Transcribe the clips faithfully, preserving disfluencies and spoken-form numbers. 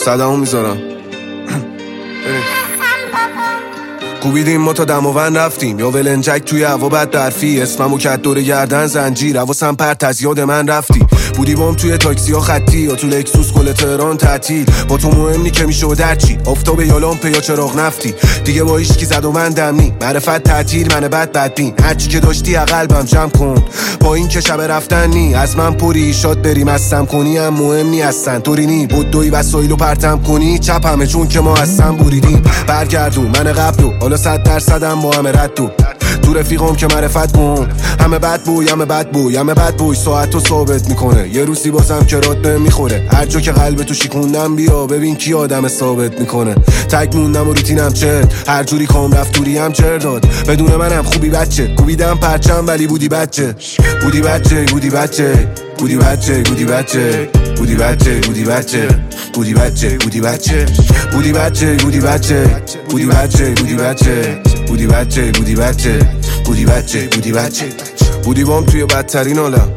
صدامو میذارم. کوبیدیم ما تا دماوند رفتیم، یا ولنجک توی هوا بد برفی، اسممو کت دور گردن زنجیر، حواسم پرت از یاد من رفتی. بودی بام توی تاکسی ها خطی، یا تو لکسوس کل تهران تعطیل، با تو مهم نی که میشه درچی، آفتاب یا لامپ یا چراغ نفتی، دیگه با هیچ کی زد و من دم نی، معرفت تعطیل من بد بدبین، هرچی که داشتی از قلبم جمع کن، با این که شب رفتن نی، از من پری شاد بریم استم کنی هم مهم نی هستن، طوری نی بدوی وسایلو پرتم کنی چپ همه چون که ما هستن بریدیم، برگردون من قبلو حالا صد درصدم با همه ردو، تو رفیقم که معرفت کن، همه بد بوی همه بد بوی همه بد بوی ساعتو ثابت میکنه، یه روزی بازم که رات بهم میخوره، هر جا که قلب تو شیکوندم بیا ببین کی آدم ثابت میکنه، تگ موندم و روتینم چرت، هر جوری کام رفت توری هم چر داد، بدون منم خوبی بچه، کوبیدم پرچم ولی بودی بچه، بودی بچه بودی بچه بودی بچه بودی بچه بودی بچه بودی بچه بودی بچه بودی بچه بودی بچه بودی بچه بودی بچه بودی بچه بودی بچه بودی بچه بودی بچه بودی بچه بودی بام توی بدترین آدم،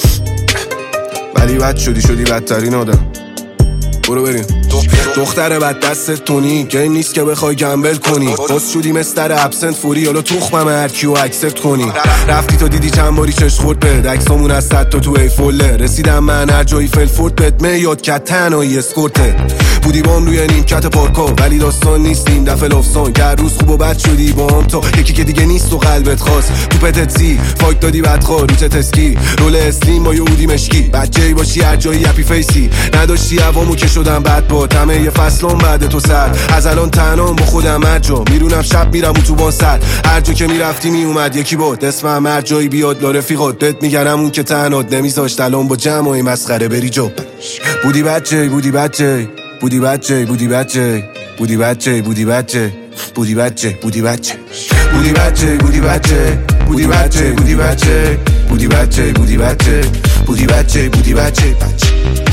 ولی بد شدی شدی بدترین آدم. برو بریم. دختر بد دستت تونی گیم نیست که بخوای گمبل کنی، باز شدی مستر ابسنت فوری، حالا توخمم هرکیو اکسپت کنی، رفتی تو دیدی چند باری چش خورد به عکسامون از صد تا تو ای فوله، رسیدم من هر جایی فلفورد بهت میاد که تنهایی اسکورته، بودی بام روی نیمکت پارکا ولی داستان نیست این دفعه لافسان، که روز خوب و بد شدی با هم تا یکی که دیگه نیست و قلبت خواست، تو پتتسی فاک دادی بدخواه روچ تسکی، رول اسلیم با یهودی مشکی، بچه‌ای باشی هر جایی هپی فیسی، نداشتی هوامو که شدم بد با همه یه فصلم بعد تو سر، از الان تنهام با خودم هر جا میرونم شب میرم و تو با سر، هر جا که میرفتی میومد یکی بود اسمم هر جایی بیاد لا رفیقات، بهت میگرم اون که تنهات نمیذاشت الان با جمعای مسخره بری جو، بودی بچه بودی بچه بودی بچه بودی بچه بودی بچه بودی بچه بودی بچه بودی بچه بودی بچه بودی بچه بودی بچه بودی بچه بودی بچه بودی بچه بودی بچه بودی بچه